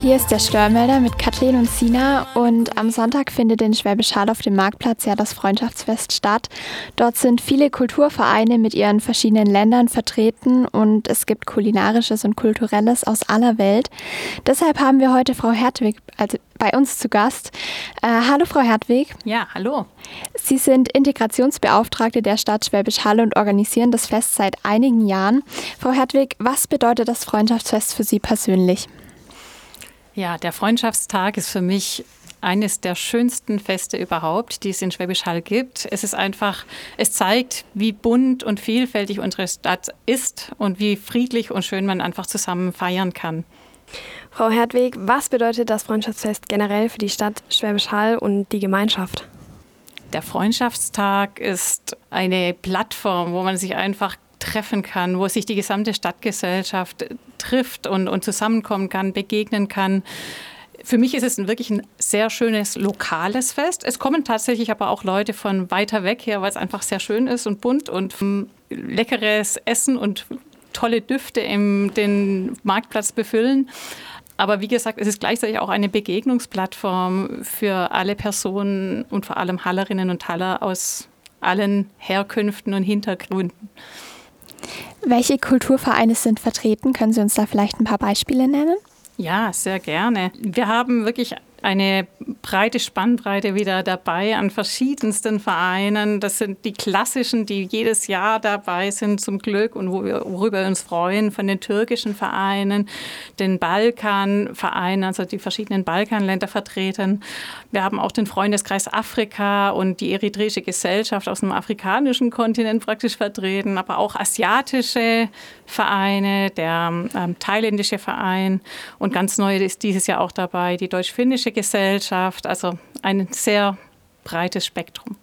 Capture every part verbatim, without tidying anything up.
Hier ist der Störmelder mit Kathleen und Sina und am Sonntag findet in Schwäbisch Hall auf dem Marktplatz ja das Freundschaftsfest statt. Dort sind viele Kulturvereine mit ihren verschiedenen Ländern vertreten und es gibt Kulinarisches und Kulturelles aus aller Welt. Deshalb haben wir heute Frau Hertwig also bei uns zu Gast. Äh, hallo Frau Hertwig. Ja, hallo. Sie sind Integrationsbeauftragte der Stadt Schwäbisch Hall und organisieren das Fest seit einigen Jahren. Frau Hertwig, was bedeutet das Freundschaftsfest für Sie persönlich? Ja, der Freundschaftstag ist für mich eines der schönsten Feste überhaupt, die es in Schwäbisch Hall gibt. Es ist einfach, es zeigt, wie bunt und vielfältig unsere Stadt ist und wie friedlich und schön man einfach zusammen feiern kann. Frau Hertwig, was bedeutet das Freundschaftsfest generell für die Stadt Schwäbisch Hall und die Gemeinschaft? Der Freundschaftstag ist eine Plattform, wo man sich einfach treffen kann, wo sich die gesamte Stadtgesellschaft trifft und, und zusammenkommen kann, begegnen kann. Für mich ist es ein, wirklich ein sehr schönes lokales Fest. Es kommen tatsächlich aber auch Leute von weiter weg her, weil es einfach sehr schön ist und bunt und um, leckeres Essen und tolle Düfte im den Marktplatz befüllen. Aber wie gesagt, es ist gleichzeitig auch eine Begegnungsplattform für alle Personen und vor allem Hallerinnen und Haller aus allen Herkünften und Hintergründen. Welche Kulturvereine sind vertreten? Können Sie uns da vielleicht ein paar Beispiele nennen? Ja, sehr gerne. Wir haben wirklich eine breite Spannbreite wieder dabei an verschiedensten Vereinen. Das sind die klassischen, die jedes Jahr dabei sind zum Glück und wo wir, worüber wir uns freuen, von den türkischen Vereinen, den Balkanvereinen, also die verschiedenen Balkanländer vertreten. Wir haben auch den Freundeskreis Afrika und die eritreische Gesellschaft aus dem afrikanischen Kontinent praktisch vertreten, aber auch asiatische Vereine, der ähm, thailändische Verein und ganz neu ist dieses Jahr auch dabei die deutsch-finnische Gesellschaft, also ein sehr breites Spektrum.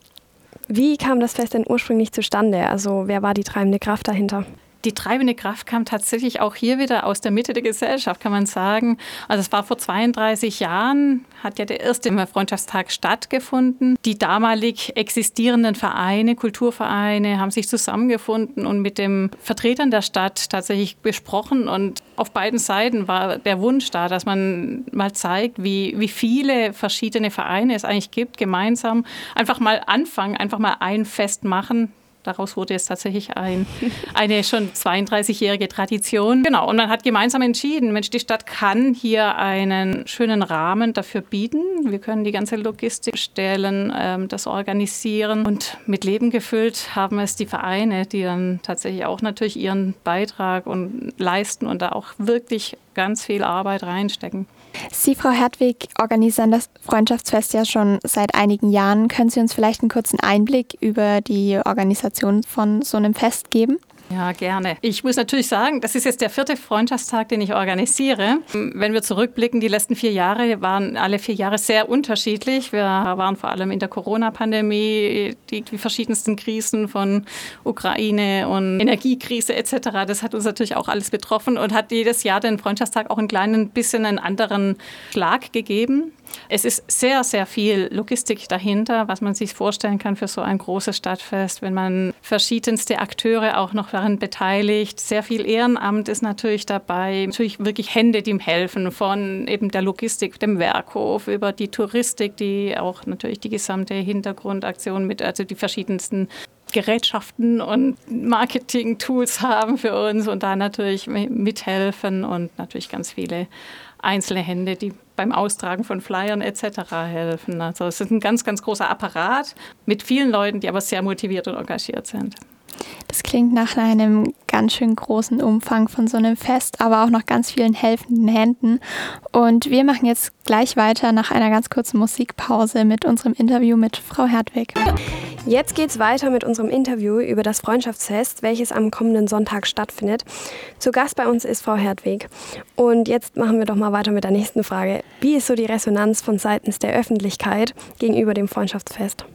Wie kam das Fest denn ursprünglich zustande? Also wer war die treibende Kraft dahinter? Die treibende Kraft kam tatsächlich auch hier wieder aus der Mitte der Gesellschaft, kann man sagen. Also es war vor zweiunddreißig Jahren, hat ja der erste Freundschaftstag stattgefunden. Die damalig existierenden Vereine, Kulturvereine, haben sich zusammengefunden und mit den Vertretern der Stadt tatsächlich besprochen. Und auf beiden Seiten war der Wunsch da, dass man mal zeigt, wie, wie viele verschiedene Vereine es eigentlich gibt, gemeinsam einfach mal anfangen, einfach mal ein Fest machen. Daraus wurde jetzt tatsächlich ein, eine schon zweiunddreißigjährige Tradition. Genau, und man hat gemeinsam entschieden, Mensch, die Stadt kann hier einen schönen Rahmen dafür bieten. Wir können die ganze Logistik stellen, ähm, das organisieren. Und mit Leben gefüllt haben es die Vereine, die dann tatsächlich auch natürlich ihren Beitrag und leisten und da auch wirklich ganz viel Arbeit reinstecken. Sie, Frau Hertwig, organisieren das Freundschaftsfest ja schon seit einigen Jahren. Können Sie uns vielleicht einen kurzen Einblick über die Organisation von so einem Fest geben? Ja, gerne. Ich muss natürlich sagen, das ist jetzt der vierte Freundschaftstag, den ich organisiere. Wenn wir zurückblicken, die letzten vier Jahre waren alle vier Jahre sehr unterschiedlich. Wir waren vor allem in der Corona-Pandemie, die, die verschiedensten Krisen von Ukraine und Energiekrise et cetera. Das hat uns natürlich auch alles betroffen und hat jedes Jahr den Freundschaftstag auch ein kleines bisschen einen anderen Schlag gegeben. Es ist sehr, sehr viel Logistik dahinter, was man sich vorstellen kann für so ein großes Stadtfest, wenn man verschiedenste Akteure auch noch daran beteiligt. Sehr viel Ehrenamt ist natürlich dabei. Natürlich wirklich Hände, die ihm helfen, von eben der Logistik, dem Werkhof, über die Touristik, die auch natürlich die gesamte Hintergrundaktion mit, also die verschiedensten Gerätschaften und Marketing-Tools haben für uns und da natürlich mithelfen und natürlich ganz viele einzelne Hände, die beim Austragen von Flyern et cetera helfen. Also es ist ein ganz, ganz großer Apparat mit vielen Leuten, die aber sehr motiviert und engagiert sind. Das klingt nach einem ganz schön großen Umfang von so einem Fest, aber auch noch ganz vielen helfenden Händen. Und wir machen jetzt gleich weiter nach einer ganz kurzen Musikpause mit unserem Interview mit Frau Hertwig. Jetzt geht's weiter mit unserem Interview über das Freundschaftsfest, welches am kommenden Sonntag stattfindet. Zu Gast bei uns ist Frau Hertwig. Und jetzt machen wir doch mal weiter mit der nächsten Frage. Wie ist so die Resonanz von seitens der Öffentlichkeit gegenüber dem Freundschaftsfest?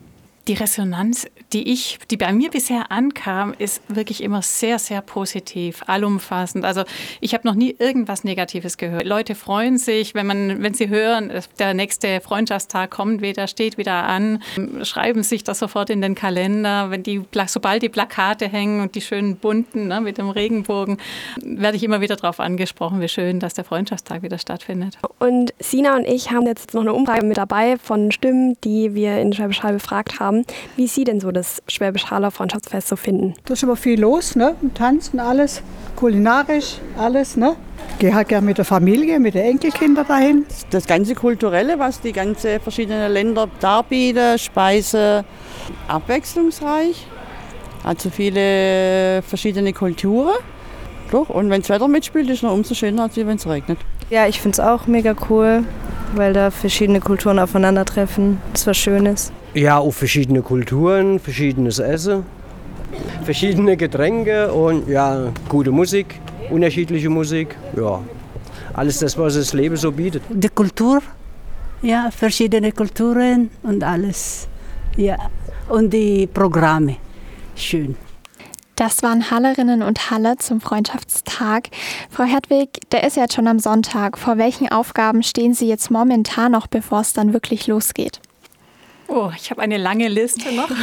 Die Resonanz, die ich, die bei mir bisher ankam, ist wirklich immer sehr, sehr positiv, allumfassend. Also ich habe noch nie irgendwas Negatives gehört. Leute freuen sich, wenn man, wenn sie hören, der nächste Freundschaftstag kommt wieder, steht wieder an, schreiben sich das sofort in den Kalender. Wenn die, sobald die Plakate hängen und die schönen bunten, ne, mit dem Regenbogen, werde ich immer wieder darauf angesprochen, wie schön, dass der Freundschaftstag wieder stattfindet. Und Sina und ich haben jetzt noch eine Umfrage mit dabei von Stimmen, die wir in Schwäbisch Hall befragt haben, wie Sie denn so das Schwäbisch Haller Freundschaftsfest so finden. Da ist immer viel los, ne? Tanzen, alles, kulinarisch, alles, ne? Ich gehe halt gerne mit der Familie, mit den Enkelkindern dahin. Das ganze Kulturelle, was die ganzen verschiedenen Länder darbieten, Speise, abwechslungsreich, also viele verschiedene Kulturen. Doch, und wenn das Wetter mitspielt, ist es noch umso schöner, als wenn es regnet. Ja, ich finde es auch mega cool, weil da verschiedene Kulturen aufeinandertreffen. Das ist was Schönes. Ja, auch verschiedene Kulturen, verschiedenes Essen, verschiedene Getränke und ja, gute Musik, unterschiedliche Musik. Ja, alles das, was das Leben so bietet. Die Kultur, ja, verschiedene Kulturen und alles. Ja, und die Programme, schön. Das waren Hallerinnen und Haller zum Freundschaftstag. Frau Hertwig, der ist ja jetzt schon am Sonntag. Vor welchen Aufgaben stehen Sie jetzt momentan noch, bevor es dann wirklich losgeht? Oh, ich habe eine lange Liste noch.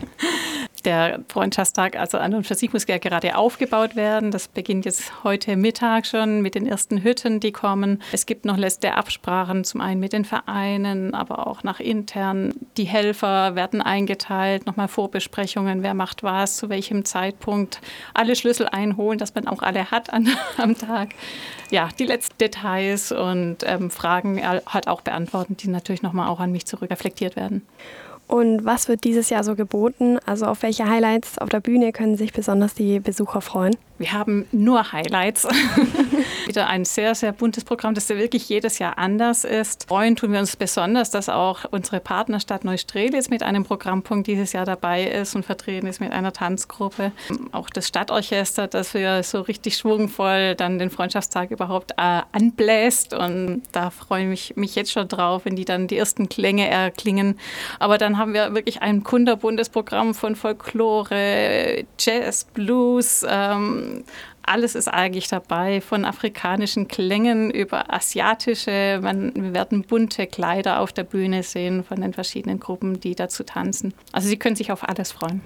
Der Freundschaftstag, also an und für sich, muss ja gerade aufgebaut werden. Das beginnt jetzt heute Mittag schon mit den ersten Hütten, die kommen. Es gibt noch letzte Absprachen, zum einen mit den Vereinen, aber auch nach intern. Die Helfer werden eingeteilt, nochmal Vorbesprechungen, wer macht was, zu welchem Zeitpunkt. Alle Schlüssel einholen, dass man auch alle hat an, am Tag. Ja, die letzten Details und ähm, Fragen halt auch beantworten, die natürlich nochmal auch an mich zurückreflektiert werden. Und was wird dieses Jahr so geboten? Also auf welche Highlights auf der Bühne können sich besonders die Besucher freuen? Wir haben nur Highlights. Wieder ein sehr, sehr buntes Programm, das wirklich jedes Jahr anders ist. Freuen tun wir uns besonders, dass auch unsere Partnerstadt Neustrelitz mit einem Programmpunkt dieses Jahr dabei ist und vertreten ist mit einer Tanzgruppe. Auch das Stadtorchester, das wir so richtig schwungvoll dann den Freundschaftstag überhaupt äh, anbläst. Und da freue ich mich, mich jetzt schon drauf, wenn die dann die ersten Klänge erklingen. Aber dann haben wir wirklich ein kunterbuntes Programm von Folklore, Jazz, Blues, ähm, alles ist eigentlich dabei, von afrikanischen Klängen über asiatische. Man, wir werden bunte Kleider auf der Bühne sehen von den verschiedenen Gruppen, die dazu tanzen. Also Sie können sich auf alles freuen.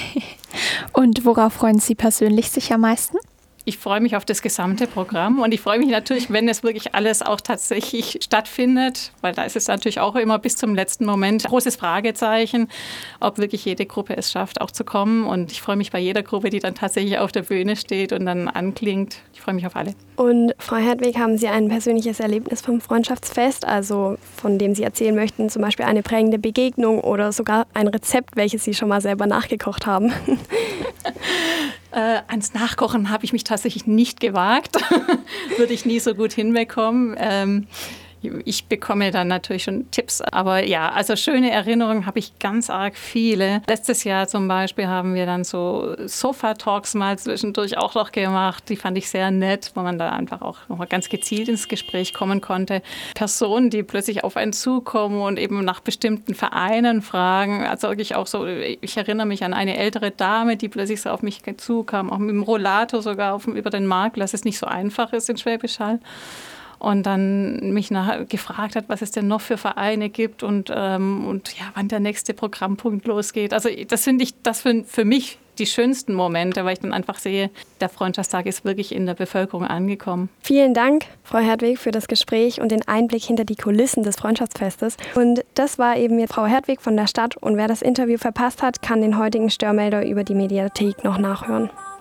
Und worauf freuen Sie persönlich sich am meisten? Ich freue mich auf das gesamte Programm und ich freue mich natürlich, wenn es wirklich alles auch tatsächlich stattfindet, weil da ist es natürlich auch immer bis zum letzten Moment ein großes Fragezeichen, ob wirklich jede Gruppe es schafft, auch zu kommen. Und ich freue mich bei jeder Gruppe, die dann tatsächlich auf der Bühne steht und dann anklingt. Ich freue mich auf alle. Und Frau Hertwig, haben Sie ein persönliches Erlebnis vom Freundschaftsfest, also von dem Sie erzählen möchten, zum Beispiel eine prägende Begegnung oder sogar ein Rezept, welches Sie schon mal selber nachgekocht haben? Äh, ans Nachkochen habe ich mich tatsächlich nicht gewagt. Würde ich nie so gut hinbekommen. Ähm, ich bekomme dann natürlich schon Tipps. Aber ja, also schöne Erinnerungen habe ich ganz arg viele. Letztes Jahr zum Beispiel haben wir dann so Sofa-Talks mal zwischendurch auch noch gemacht. Die fand ich sehr nett, wo man da einfach auch noch mal ganz gezielt ins Gespräch kommen konnte. Personen, die plötzlich auf einen zukommen und eben nach bestimmten Vereinen fragen. Also wirklich auch so, ich erinnere mich an eine ältere Dame, die plötzlich so auf mich zukam, auch mit dem Rollator sogar auf, über den Markt, dass es nicht so einfach ist in Schwäbisch Hall. Und dann mich nach, gefragt hat, was es denn noch für Vereine gibt und, ähm, und ja, wann der nächste Programmpunkt losgeht. Also das finde ich, das für, für mich die schönsten Momente, weil ich dann einfach sehe, der Freundschaftstag ist wirklich in der Bevölkerung angekommen. Vielen Dank, Frau Hertwig, für das Gespräch und den Einblick hinter die Kulissen des Freundschaftsfestes. Und das war eben jetzt Frau Hertwig von der Stadt. Und wer das Interview verpasst hat, kann den heutigen Störmelder über die Mediathek noch nachhören.